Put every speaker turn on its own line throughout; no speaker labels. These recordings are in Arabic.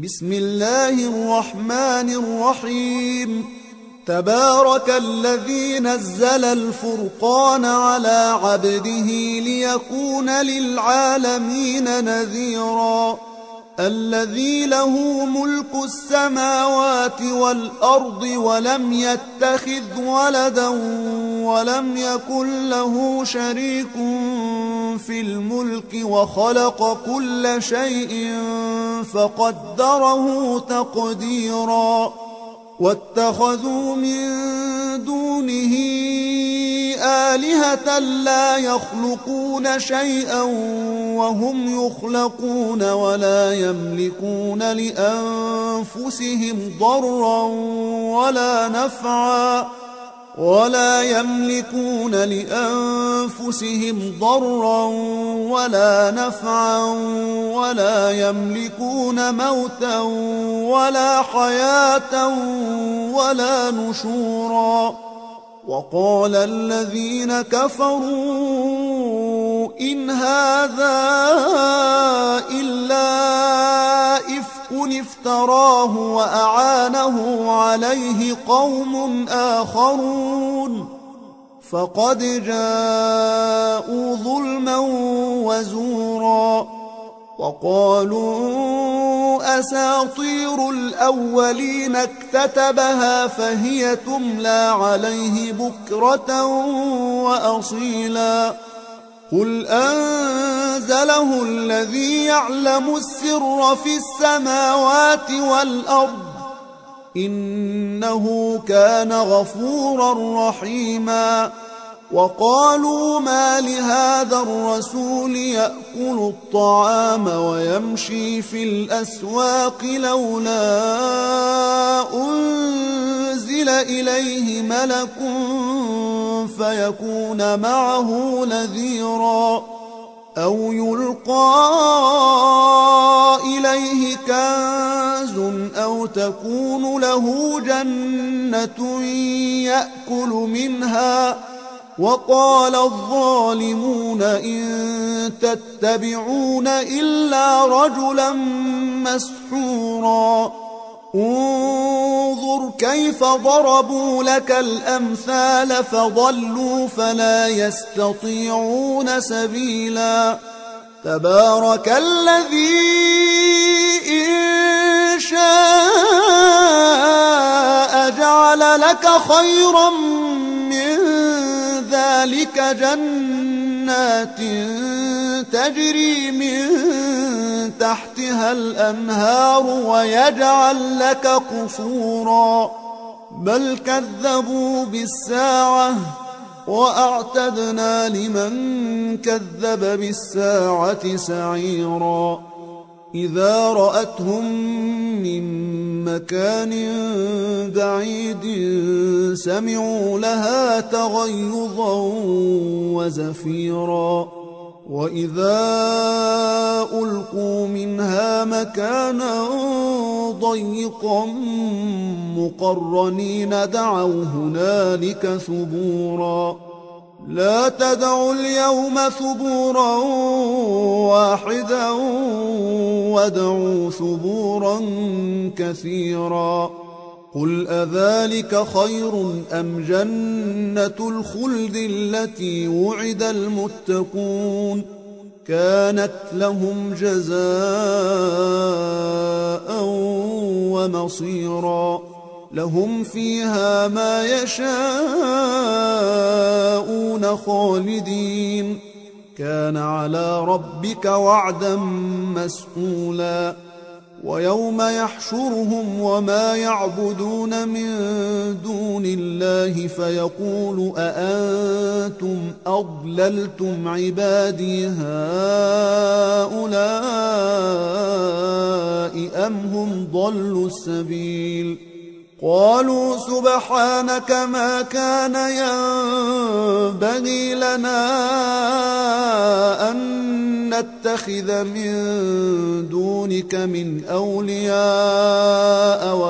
بسم الله الرحمن الرحيم. تبارك الذي نزل الفرقان على عبده ليكون للعالمين نذيرا. الذي له ملك السماوات والأرض ولم يتخذ ولدا ولم يكن له شريك في الملك وخلق كل شيء فقدره تقديرا. واتخذوا من دونه آلهة لا يخلقون شيئا وهم يخلقون ولا يملكون لأنفسهم ضرا ولا نفعا ولا يملكون موتا ولا حياة ولا نشورا. وقال الذين كفروا إن هذا إلا إفك افتراه وأعانه عليه قوم آخرون فقد جاءوا ظلما وزورا. وقالوا أساطير الأولين اكتتبها فهي تملى عليه بكرة وأصيلا. قل أنزله الذي يعلم السر في السماوات والأرض إنه كان غفورا رحيما. وقالوا ما لهذا الرسول يأكل الطعام ويمشي في الأسواق لولا أنزل إليه ملك فيكون معه نذيرا أو يلقى إليه كنز أو تكون له جنة يأكل منها. وقال الظالمون إن تتبعون إلا رجلا مسحورا. انظر كيف ضربوا لك الأمثال فضلوا فلا يستطيعون سبيلا. تبارك الذي إن شاء جعل لك خيرا من ذلك جنات تجري من تحتها الأنهار ويجعل لك قصورا بل كذبوا بالساعة وأعتدنا لمن كذب بالساعة سعيرا. إذا رأتهم من مكان بعيد سمعوا لها تغيظا وزفيرا. وإذا ألقوا منها مكانا ضيقا مقرنين دعوا هنالك ثبورا. لا تدعوا اليوم ثبورا واحدا وادعوا ثبورا كثيرا. قل أذلك خير أم جنة الخلد التي وعد المتقون كانت لهم جزاء ومصيرا. لهم فيها ما يشاءون خالدين كان على ربك وعدا مسئولا. ويوم يحشرهم وما يعبدون من دون الله فيقول أأنتم أضللتم عبادي هؤلاء أم هم ضلوا السبيل. قالوا سبحانك ما كان ينبغي لنا أن نتخذ من دونك من أولياء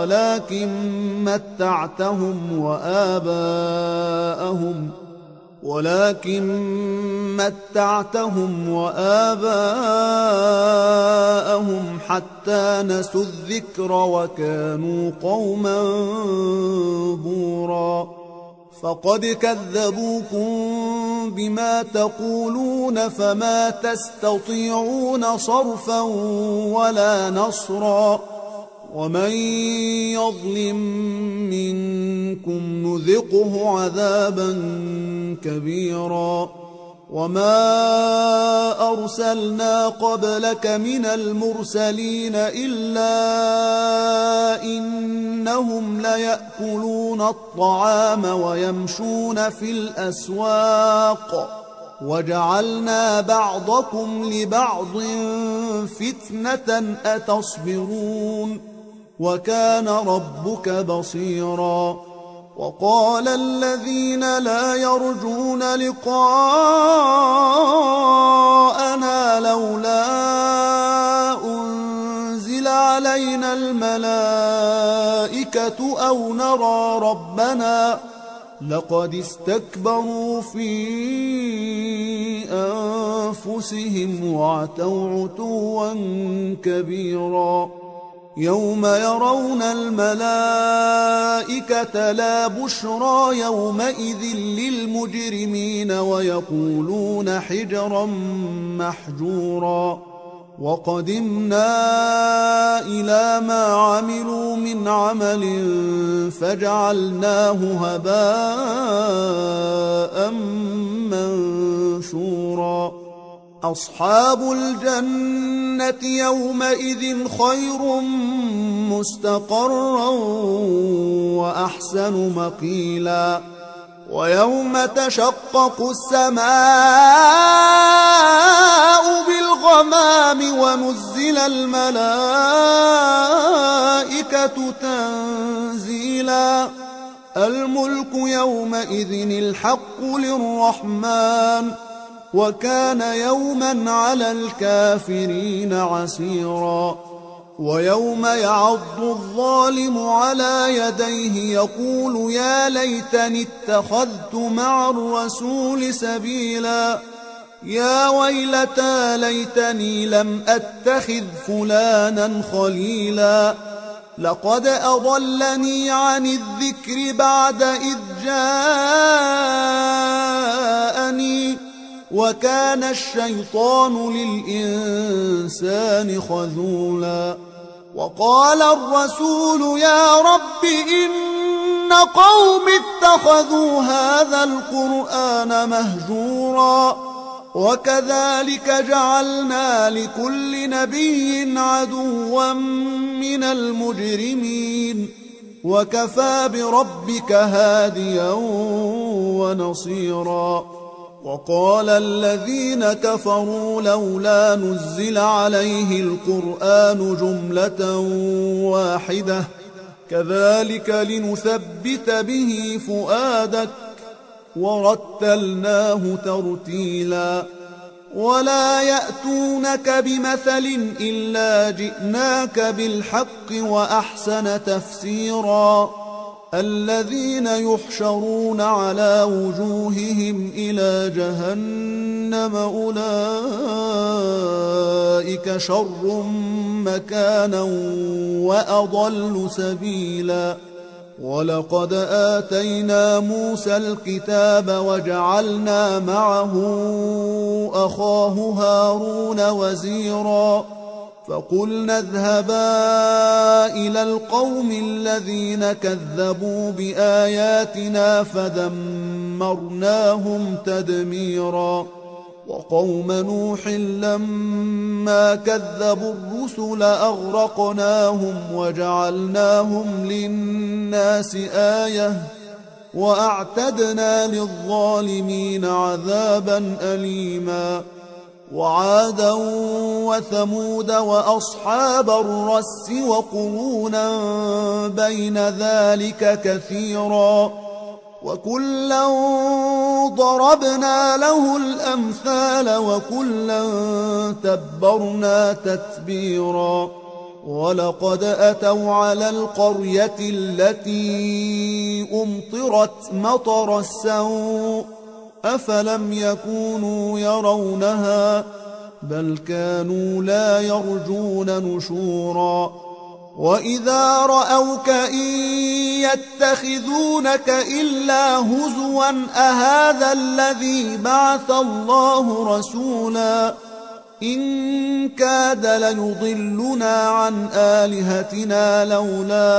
ولكن متعتهم وآباءهم حتى نسوا الذكر وكانوا قوما بورا فقد كذبوكم بما تقولون فما تستطيعون صرفا ولا نصرا ومن يظلم منكم نذقه عذابا كبيرا وما أرسلنا قبلك من المرسلين إلا إنهم ليأكلون الطعام ويمشون في الأسواق وجعلنا بعضكم لبعض فتنة أتصبرون وكان ربك بصيرا وقال الذين لا يرجون لقاءنا لولا أنزل علينا الملائكة أو نرى ربنا لقد استكبروا في أنفسهم وعتوا عتوا كبيرا يوم يرون الملائكة لا بشرى يومئذ للمجرمين ويقولون حجرا محجورا وقدمنا إلى ما عملوا من عمل فجعلناه هباء منثورا أصحاب الجنة يومئذ خير مستقرا وأحسن مقيلا ويوم تشقق السماء بالغمام ونزل الملائكة تنزيلا الملك يومئذ الحق للرحمن وكان يوما على الكافرين عسيرا ويوم يعض الظالم على يديه يقول يا ليتني اتخذت مع الرسول سبيلا يا ويلتى ليتني لم أتخذ فلانا خليلا لقد أضلني عن الذكر بعد إذ جاءني وكان الشيطان للإنسان خذولا وقال الرسول يا رب إن قوم اتخذوا هذا القرآن مهجورا وكذلك جعلنا لكل نبي عدوا من المجرمين وكفى بربك هاديا ونصيرا وقال الذين كفروا لولا نزل عليه القرآن جملة واحدة كذلك لنثبت به فؤادك ورتلناه ترتيلا ولا يأتونك بمثل إلا جئناك بالحق وأحسن تفسيرا الذين يحشرون على وجوههم إلى جهنم أولئك شر مكانا وأضل سبيلا ولقد آتينا موسى الكتاب وجعلنا معه أخاه هارون وزيرا فقلنا اذهبا إلى القوم الذين كذبوا بآياتنا فدمرناهم تدميرا وقوم نوح لما كذبوا الرسل أغرقناهم وجعلناهم للناس آية وأعتدنا للظالمين عذابا أليما وعادا وثمود وأصحاب الرس وقرونا بين ذلك كثيرا وكلا ضربنا له الأمثال وكلا تبرنا تتبيرا ولقد أتوا على القرية التي أمطرت مطر السوء أفلم يكونوا يرونها بل كانوا لا يرجون نشورا وإذا رأوك إن يتخذونك إلا هزوا أهذا الذي بعث الله رسولا إن كاد ليضلنا عن آلهتنا لولا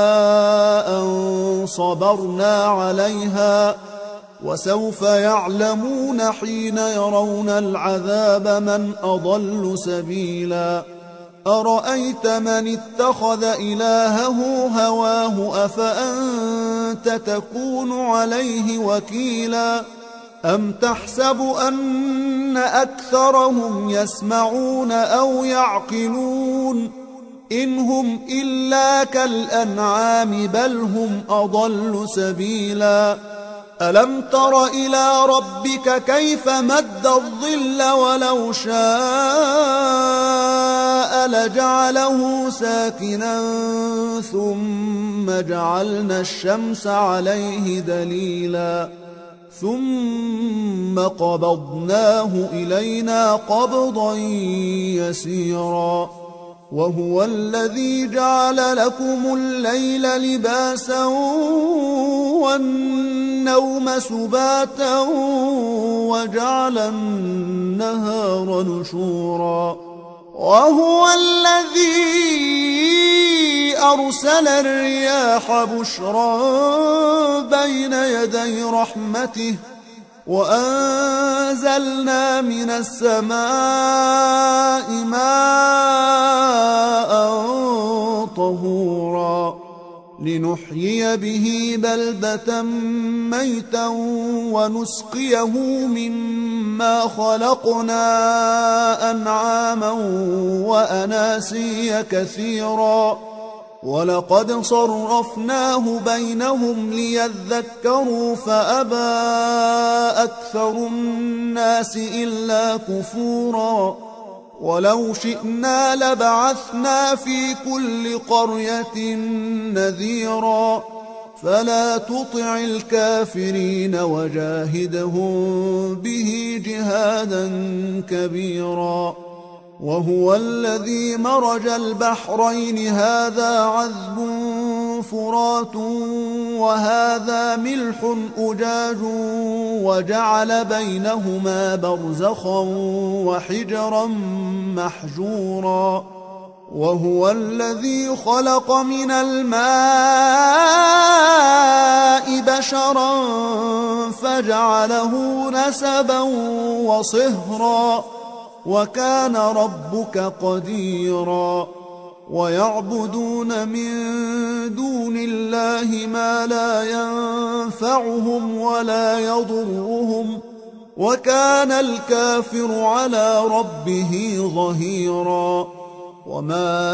أن صبرنا عليها وسوف يعلمون حين يرون العذاب من أضل سبيلا أرأيت من اتخذ إلهه هواه أفأنت تكون عليه وكيلا أم تحسب أن أكثرهم يسمعون أو يعقلون إن هم إلا كالأنعام بل هم أضل سبيلا ألم تر إلى ربك كيف مد الظل ولو شاء لجعله ساكنا ثم جعلنا الشمس عليه دليلا ثم قبضناه إلينا قبضا يسيرا وهو الذي جعل لكم الليل لباسا والنوم سباتا وجعل النهار نشورا وهو الذي أرسل الرياح بشرا بين يدي رحمته وأنزلنا من السماء ماء طهورا لنحيي به بلدة ميتا ونسقيه مما خلقنا أنعاما وأناسيا كثيرا ولقد صرفناه بينهم ليذكروا فأبى أكثر الناس إلا كفورا ولو شئنا لبعثنا في كل قرية نذيرا فلا تطع الكافرين وجاهدهم به جهادا كبيرا وهو الذي مرج البحرين هذا عذب فرات وهذا ملح أجاج وجعل بينهما برزخا وحجرا محجورا وهو الذي خلق من الماء بشرا فجعله نسبا وصهرا وكان ربك قديرا ويعبدون من دون الله ما لا ينفعهم ولا يضرهم وكان الكافر على ربه ظهيرا وما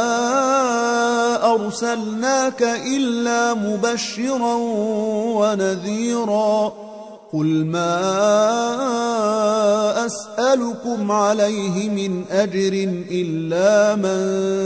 أرسلناك إلا مبشرا ونذيرا قل ما أسألكم عليه من أجر إلا من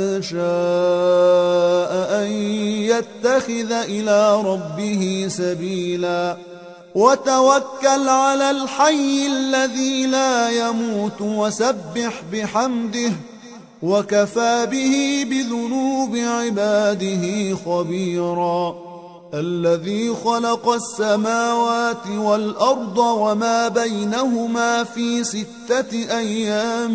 شاء أن يتخذ إلى ربه سبيلا وتوكل على الحي الذي لا يموت وسبح بحمده وكفى به بذنوب عباده خبيرا الذي خلق السماوات والأرض وما بينهما في 6 أيام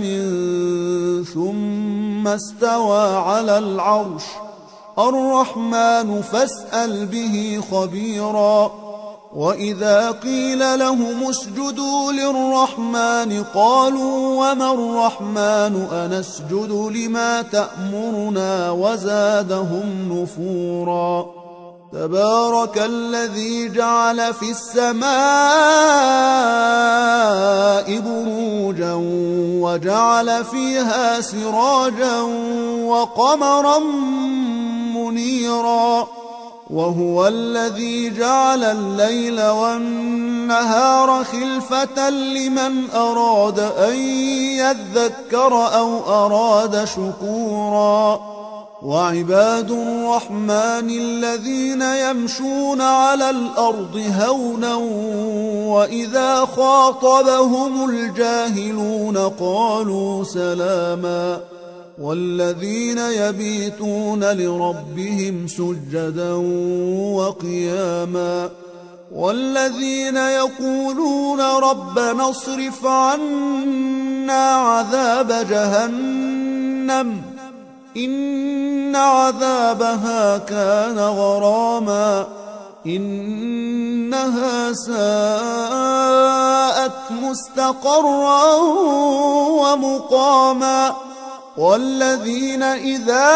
ثم استوى على العرش الرحمن فاسأل به خبيرا وإذا قيل لهم اسجدوا للرحمن قالوا وما الرحمن أنسجد لما تأمرنا وزادهم نفورا تبارك الذي جعل في السماء بروجا وجعل فيها سراجا وقمرا منيرا وهو الذي جعل الليل والنهار خلفة لمن أراد أن يذكر أو أراد شكورا وعباد الرحمن الذين يمشون على الأرض هونا وإذا خاطبهم الجاهلون قالوا سلاما والذين يبيتون لربهم سجدا وقياما والذين يقولون ربنا اصرف عنا عذاب جهنم إن عذابها كان غراما إنها ساءت مستقرا ومقاما والذين إذا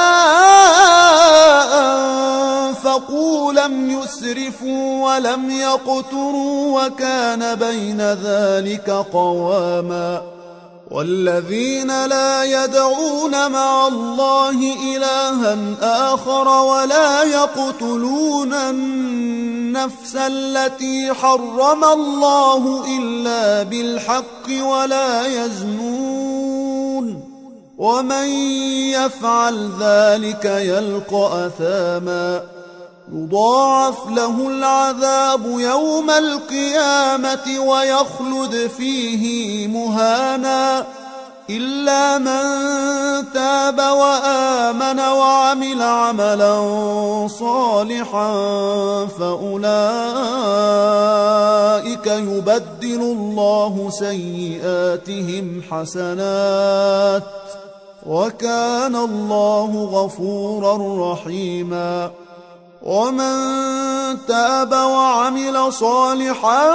أنفقوا لم يسرفوا ولم يقتروا وكان بين ذلك قواما والذين لا يدعون مع الله إلها آخر ولا يقتلون النفس التي حرم الله إلا بالحق ولا يزنون ومن يفعل ذلك يلقى أثاما يضاعف له العذاب يوم القيامة ويخلد فيه مهانا إلا من تاب وآمن وعمل عملا صالحا فأولئك يبدل الله سيئاتهم حسنات وكان الله غفورا رحيما ومن تاب وعمل صالحا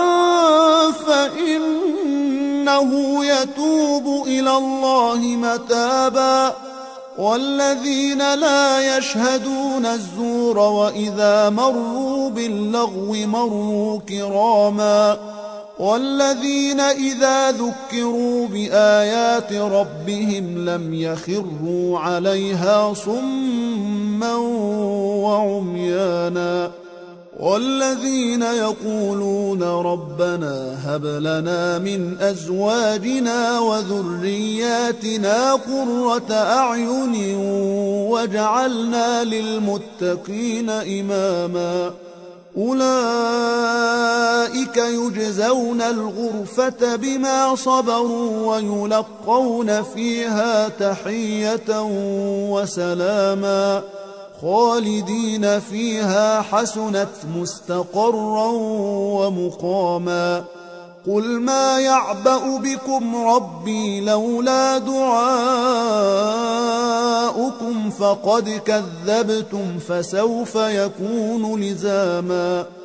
فإنه يتوب إلى الله متابا والذين لا يشهدون الزور وإذا مروا باللغو مروا كراما والذين إذا ذكروا بآيات ربهم لم يخروا عليها صما وعميانا والذين يقولون ربنا هب لنا من أزواجنا وذرياتنا قرة أعين واجعلنا للمتقين إماما أولئك يجزون الغرفة بما صبروا ويلقون فيها تحية وسلاما خالدين فيها حسنت مستقرا ومقاما قل ما يعبأ بكم ربي لولا دعاؤكم فقد كذبتم فسوف يكون لزاما